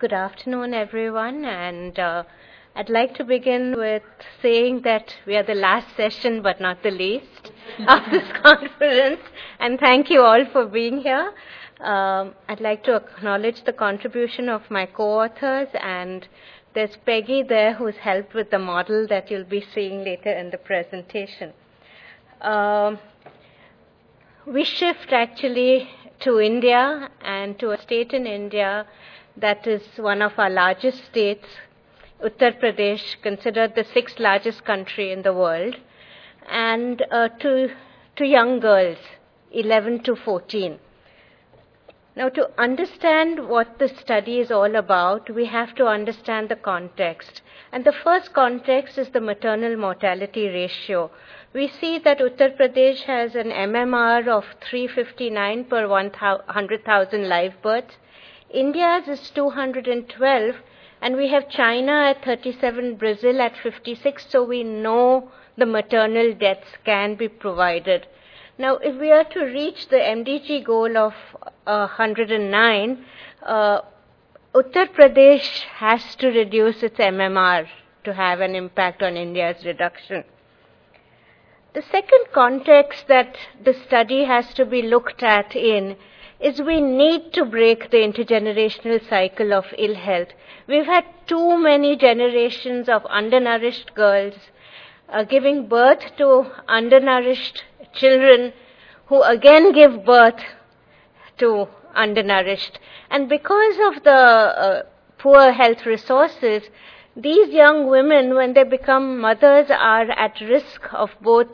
Good afternoon, everyone, and I'd like to begin with saying that we are the last session, but not the least, of this conference, and thank you all for being here. I'd like to acknowledge the contribution of my co-authors, and there's Peggy there who's helped with the model that you'll be seeing later in the presentation. We shift actually to India and to a state in India that is one of our largest states, Uttar Pradesh, considered the sixth largest country in the world, and to young girls, 11 to 14. Now, to understand what this study is all about, we have to understand the context. And the first context is the maternal mortality ratio. We see that Uttar Pradesh has an MMR of 359 per 100,000 live births. India's is 212, and we have China at 37, Brazil at 56, so we know the maternal deaths can be provided. Now, if we are to reach the MDG goal of 109, Uttar Pradesh has to reduce its MMR to have an impact on India's reduction. The second context that the study has to be looked at in is we need to break the intergenerational cycle of ill health. We've had too many generations of undernourished girls giving birth to undernourished children who again give birth to undernourished. And because of the poor health resources, these young women, when they become mothers, are at risk of both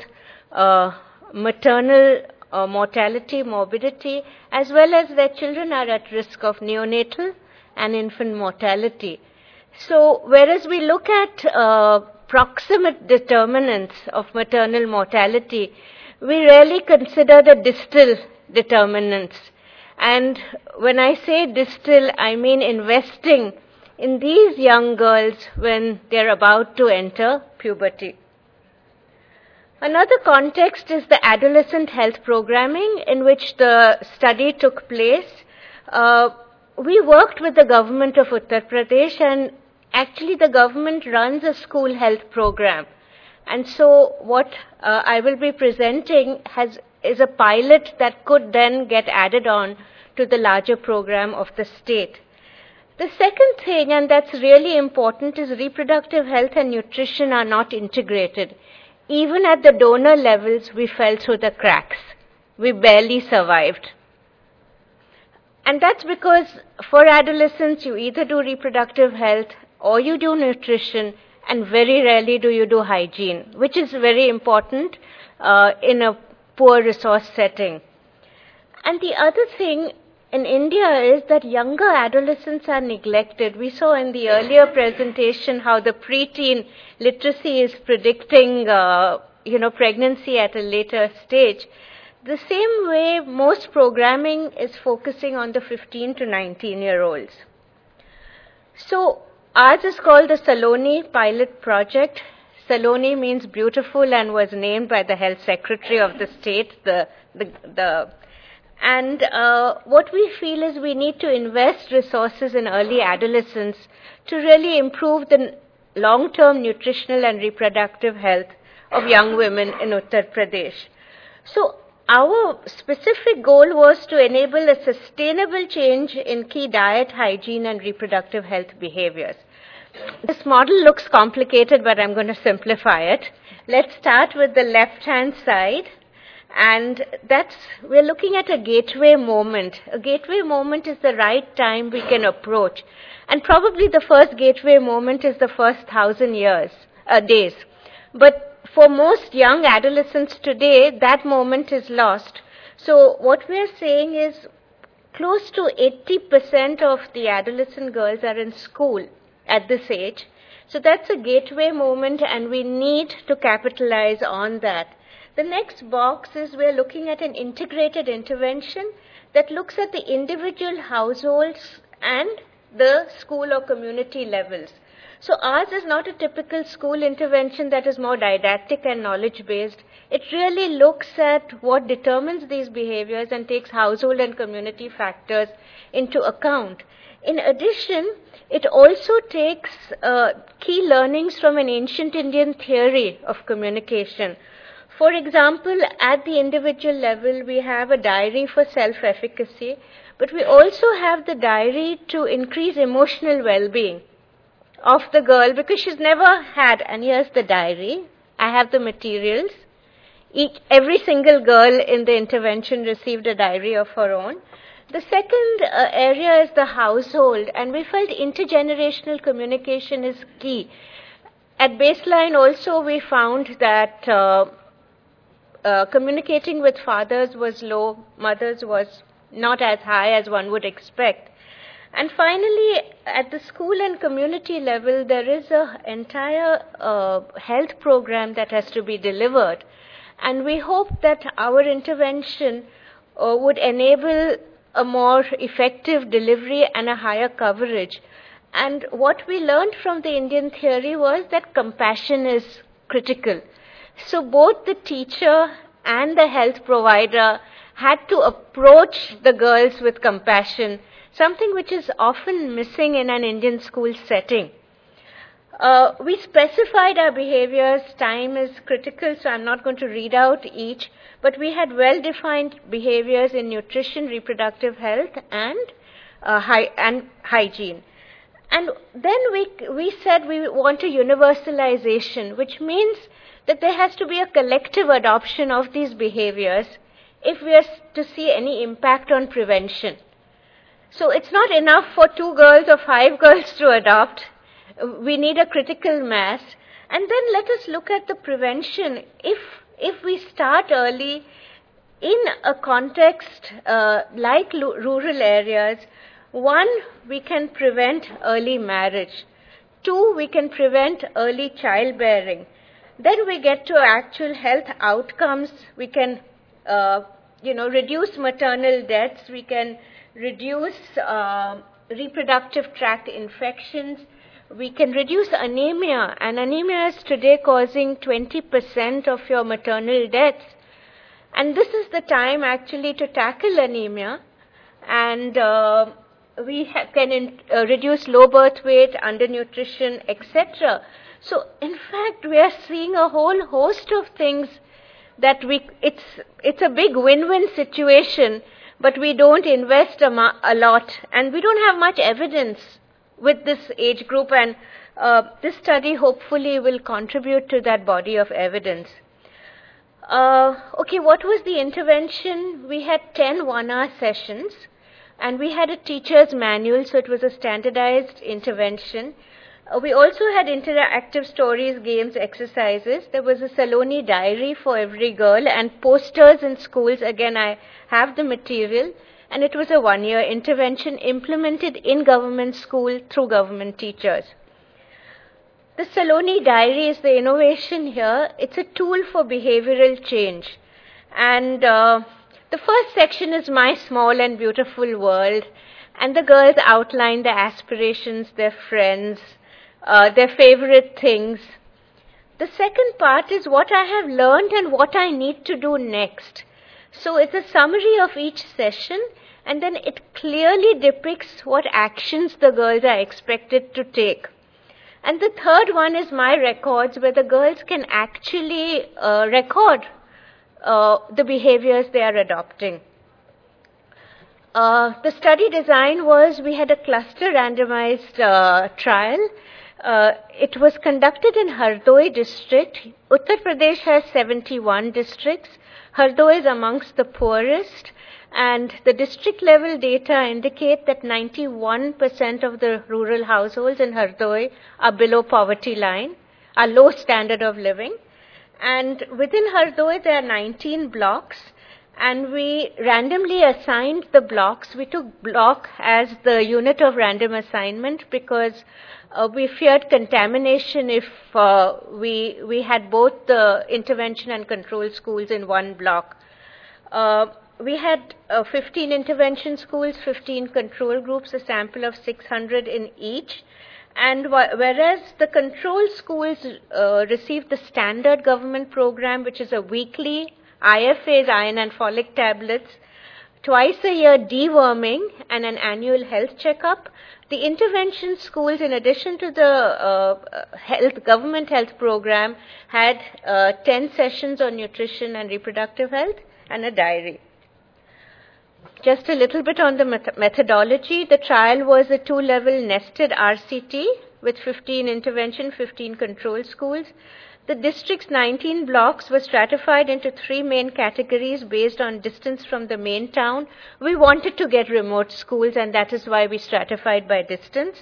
maternal mortality, morbidity, as well as their children are at risk of neonatal and infant mortality. So, whereas we look at proximate determinants of maternal mortality, we rarely consider the distal determinants. And when I say distal, I mean investing in these young girls when they're about to enter puberty. Another context is the adolescent health programming in which the study took place. We worked with the government of Uttar Pradesh, and actually the government runs a school health program. And so what I will be presenting is a pilot that could then get added on to the larger program of the state. The second thing, and that's really important, is reproductive health and nutrition are not integrated. Even at the donor levels, we fell through the cracks. We barely survived. And that's because for adolescents, you either do reproductive health or you do nutrition, and very rarely do you do hygiene, which is very important in a poor resource setting. And the other thing in India is that younger adolescents are neglected. We saw in the earlier presentation how the preteen literacy is predicting, pregnancy at a later stage. The same way, most programming is focusing on the 15 to 19-year-olds. So, ours is called the Saloni Pilot Project. Saloni means beautiful and was named by the Health Secretary of the state, And what we feel is we need to invest resources in early adolescence to really improve the long-term nutritional and reproductive health of young women in Uttar Pradesh. So our specific goal was to enable a sustainable change in key diet, hygiene, and reproductive health behaviors. This model looks complicated, but I'm going to simplify it. Let's start with the left-hand side. And we're looking at a gateway moment. A gateway moment is the right time we can approach. And probably the first gateway moment is the first 1,000 days. But for most young adolescents today, that moment is lost. So what we're saying is close to 80% of the adolescent girls are in school at this age. So that's a gateway moment, and we need to capitalize on that. The next box is we're looking at an integrated intervention that looks at the individual households and the school or community levels. So ours is not a typical school intervention that is more didactic and knowledge-based. It really looks at what determines these behaviors and takes household and community factors into account. In addition, it also takes key learnings from an ancient Indian theory of communication. For example, at the individual level, we have a diary for self-efficacy, but we also have the diary to increase emotional well-being of the girl because she's never had, and here's the diary. I have the materials. Every single girl in the intervention received a diary of her own. The second area is the household, and we felt intergenerational communication is key. At baseline also we found that communicating with fathers was low, mothers was not as high as one would expect. And finally, at the school and community level, there is an entire health program that has to be delivered. And we hope that our intervention would enable a more effective delivery and a higher coverage. And what we learned from the Indian theory was that compassion is critical. So both the teacher and the health provider had to approach the girls with compassion, something which is often missing in an Indian school setting. We specified our behaviors. Time is critical, so I'm not going to read out each, but we had well-defined behaviors in nutrition, reproductive health, and hygiene. And then we said we want a universalization, which means that there has to be a collective adoption of these behaviors if we are to see any impact on prevention. So it's not enough for 2 girls or 5 girls to adopt. We need a critical mass. And then let us look at the prevention. If we start early in a context like rural areas, 1, we can prevent early marriage. 2, we can prevent early childbearing. Then we get to actual health outcomes. We can, reduce maternal deaths. We can reduce reproductive tract infections. We can reduce anemia, and anemia is today causing 20% of your maternal deaths. And this is the time actually to tackle anemia, and we can reduce low birth weight, undernutrition, etc. So in fact, we are seeing a whole host of things that it's a big win-win situation, but we don't invest a lot, and we don't have much evidence with this age group, and this study hopefully will contribute to that body of evidence. Okay, what was the intervention? We had 10 one-hour sessions, and we had a teacher's manual, so it was a standardized intervention. We also had interactive stories, games, exercises. There was a Saloni diary for every girl and posters in schools. Again, I have the material. And it was a 1-year intervention implemented in government school through government teachers. The Saloni diary is the innovation here. It's a tool for behavioral change. And the first section is My Small and Beautiful World. And the girls outline their aspirations, their friends, their favorite things. The second part is what I have learned and what I need to do next. So it's a summary of each session, and then it clearly depicts what actions the girls are expected to take. And the third one is My Records, where the girls can actually record the behaviors they are adopting. The study design was, we had a cluster randomized trial. It was conducted in Hardoi district. Uttar Pradesh has 71 districts. Hardoi is amongst the poorest, and the district level data indicate that 91% of the rural households in Hardoi are below poverty line, are low standard of living. And within Hardoi there are 19 blocks, and we randomly assigned the blocks. We took block as the unit of random assignment because we feared contamination if we had both the intervention and control schools in one block. We had 15 intervention schools, 15 control groups, a sample of 600 in each. And whereas the control schools received the standard government program, which is a weekly IFAs, iron and folic tablets, twice a year deworming and an annual health checkup. The intervention schools, in addition to the government health program, had 10 sessions on nutrition and reproductive health and a diary. Just a little bit on the methodology. The trial was a 2-level nested RCT with 15 intervention, 15 control schools. The district's 19 blocks were stratified into 3 main categories based on distance from the main town. We wanted to get remote schools, and that is why we stratified by distance.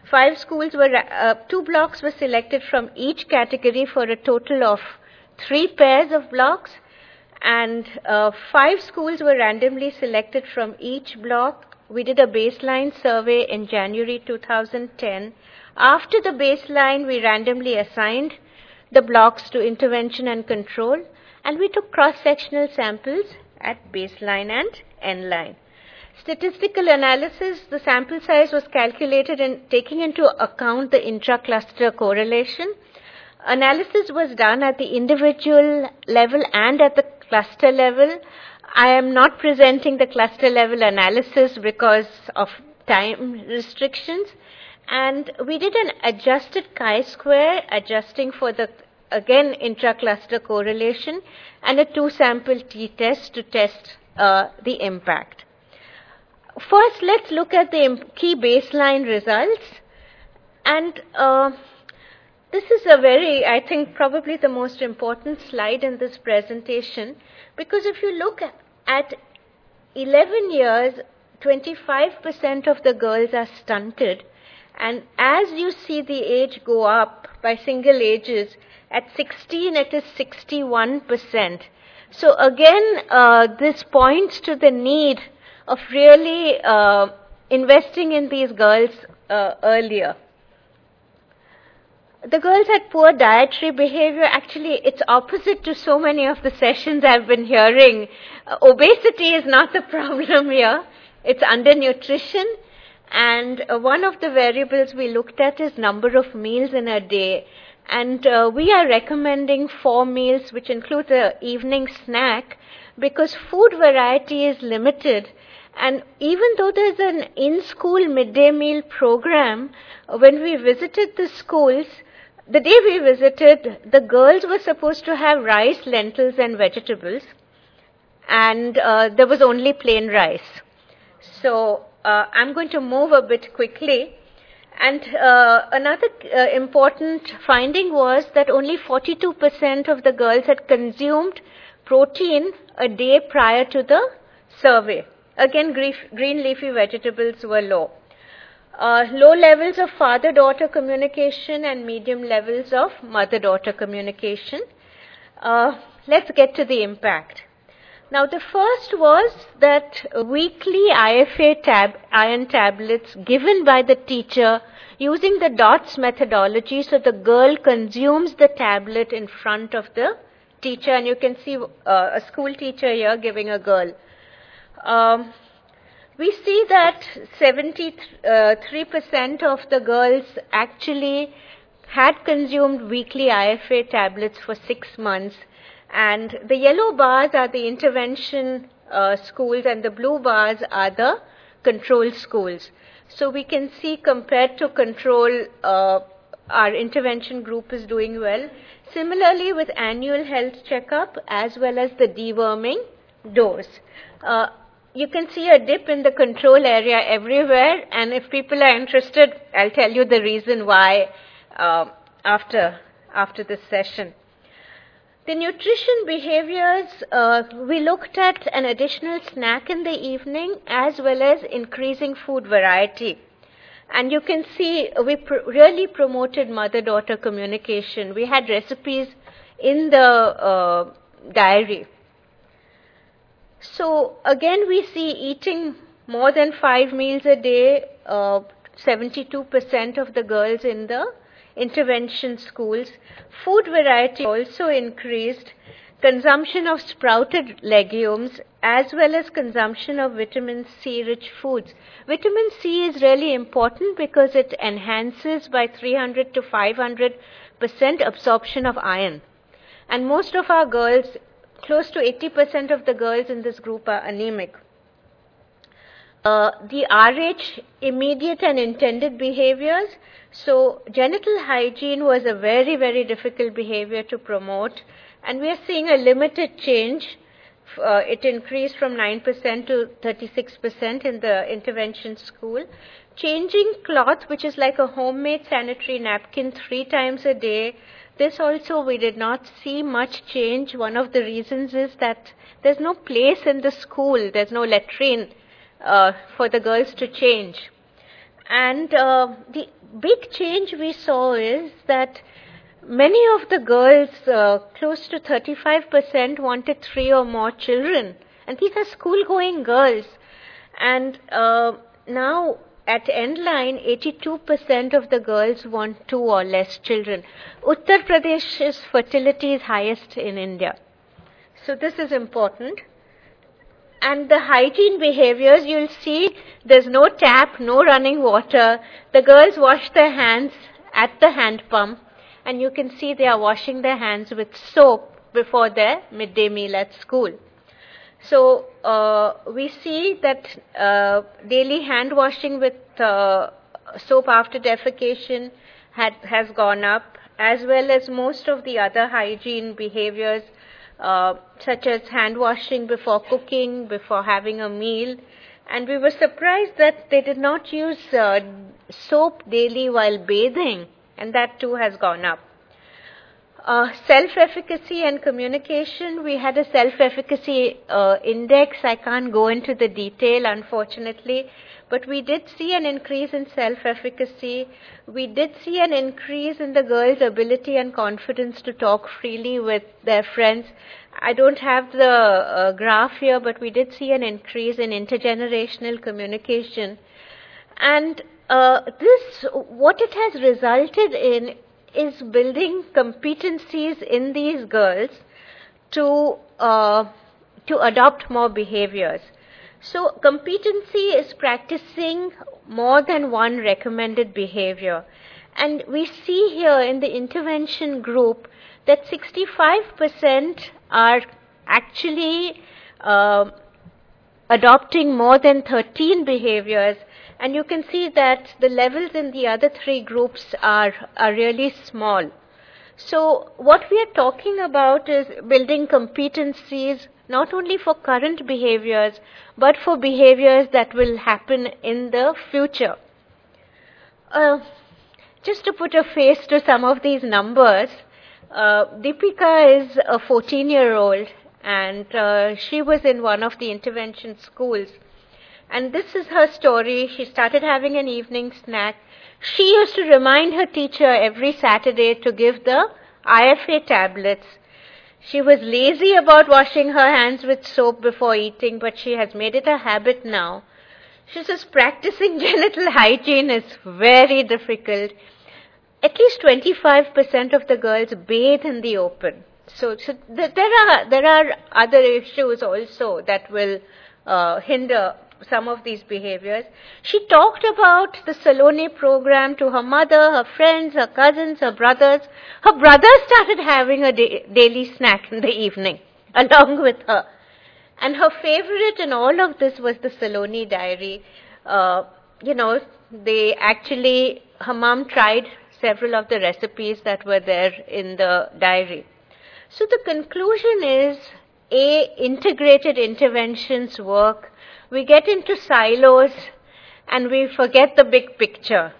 2 blocks were selected from each category for a total of 3 pairs of blocks, and 5 schools were randomly selected from each block. We did a baseline survey in January 2010. After the baseline, we randomly assigned the blocks to intervention and control, and we took cross-sectional samples at baseline and end line. Statistical analysis, the sample size was calculated in taking into account the intra-cluster correlation. Analysis was done at the individual level and at the cluster level. I am not presenting the cluster level analysis because of time restrictions. And we did an adjusted chi-square, adjusting for the, again, intra-cluster correlation, and a 2-sample t-test to test the impact. First, let's look at the key baseline results. And this is a very, I think, probably the most important slide in this presentation, because if you look at 11 years, 25% of the girls are stunted. And as you see the age go up by single ages, at 16 it is 61%. So again, this points to the need of really investing in these girls earlier. The girls had poor dietary behavior. Actually, it's opposite to so many of the sessions I've been hearing. Obesity is not the problem here. It's undernutrition. And one of the variables we looked at is number of meals in a day. And we are recommending 4 meals, which includes an evening snack, because food variety is limited. And even though there's an in-school midday meal program, when we visited the schools, the day we visited, the girls were supposed to have rice, lentils, and vegetables. And there was only plain rice. So I'm going to move a bit quickly. And another important finding was that only 42% of the girls had consumed protein a day prior to the survey. Again, green leafy vegetables were low. Low levels of father-daughter communication and medium levels of mother-daughter communication. Let's get to the impact. Now, the first was that weekly IFA iron tablets given by the teacher using the DOTS methodology, so the girl consumes the tablet in front of the teacher, and you can see a school teacher here giving a girl. We see that 73% of the girls actually had consumed weekly IFA tablets for 6 months. And the yellow bars are the intervention schools, and the blue bars are the control schools. So we can see, compared to control, our intervention group is doing well. Similarly, with annual health checkup as well as the deworming dose. You can see a dip in the control area everywhere, and if people are interested, I'll tell you the reason why after this session. The nutrition behaviors, we looked at an additional snack in the evening as well as increasing food variety. And you can see we really promoted mother-daughter communication. We had recipes in the diary. So again, we see eating more than 5 meals a day, 72% of the girls in the intervention schools. Food variety also increased. Consumption of sprouted legumes as well as consumption of vitamin C rich foods. Vitamin C is really important because it enhances by 300 to 500% absorption of iron. And most of our girls, close to 80% of the girls in this group, are anemic. The RH, immediate and intended behaviors. So genital hygiene was a very, very difficult behavior to promote, and we are seeing a limited change. It increased from 9% to 36% in the intervention school. Changing cloth, which is like a homemade sanitary napkin 3 times a day, this also we did not see much change. One of the reasons is that there's no place in the school, there's no latrine for the girls to change. And the big change we saw is that many of the girls, close to 35%, wanted 3 or more children. And these are school-going girls. And now at Endline, 82% of the girls want 2 or less children. Uttar Pradesh's fertility is highest in India. So this is important. And the hygiene behaviors, you'll see there's no tap, no running water. The girls wash their hands at the hand pump, and you can see they are washing their hands with soap before their midday meal at school. So we see that daily hand washing with soap after defecation has gone up, as well as most of the other hygiene behaviors, such as hand washing before cooking, before having a meal. And we were surprised that they did not use soap daily while bathing, and that too has gone up. Self-efficacy and communication, we had a self-efficacy index. I can't go into the detail, unfortunately, but we did see an increase in self-efficacy. We did see an increase in the girls' ability and confidence to talk freely with their friends. I don't have the graph here, but we did see an increase in intergenerational communication. And what it has resulted in is building competencies in these girls to adopt more behaviors. So competency is practicing more than one recommended behavior. And we see here in the intervention group that 65% are actually adopting more than 13 behaviors. And you can see that the levels in the other 3 groups are really small. So what we are talking about is building competencies not only for current behaviors, but for behaviors that will happen in the future. Just to put a face to some of these numbers, Deepika is a 14-year-old, and she was in one of the intervention schools. And this is her story. She started having an evening snack. She used to remind her teacher every Saturday to give the IFA tablets. She was lazy about washing her hands with soap before eating, but she has made it a habit now. She says practicing genital hygiene is very difficult. At least 25% of the girls bathe in the open. So there are other issues also that will hinder some of these behaviors. She talked about the Saloni program to her mother, her friends, her cousins, her brothers. Her brothers started having a daily snack in the evening along with her. And her favorite in all of this was the Saloni diary. They actually, her mom tried several of the recipes that were there in the diary. So the conclusion is, integrated interventions work. We get into silos and we forget the big picture.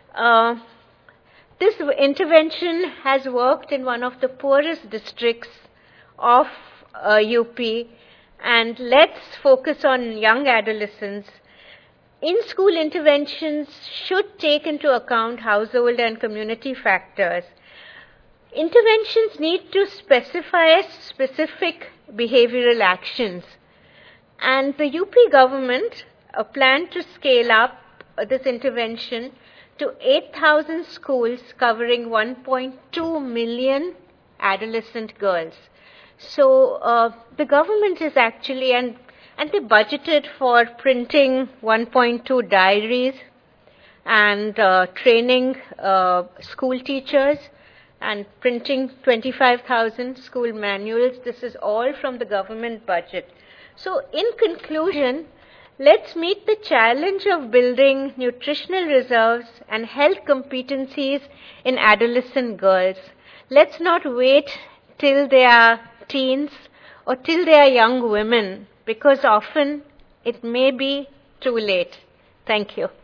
This intervention has worked in one of the poorest districts of UP, and let's focus on young adolescents. In-school interventions should take into account household and community factors. Interventions need to specify specific behavioral actions. And the UP government planned to scale up this intervention to 8,000 schools covering 1.2 million adolescent girls. So the government is actually, and they budgeted for printing 1.2 diaries and training school teachers and printing 25,000 school manuals. This is all from the government budget. So in conclusion, Let's meet the challenge of building nutritional reserves and health competencies in adolescent girls. Let's not wait till they are teens or till they are young women, because often it may be too late. Thank you.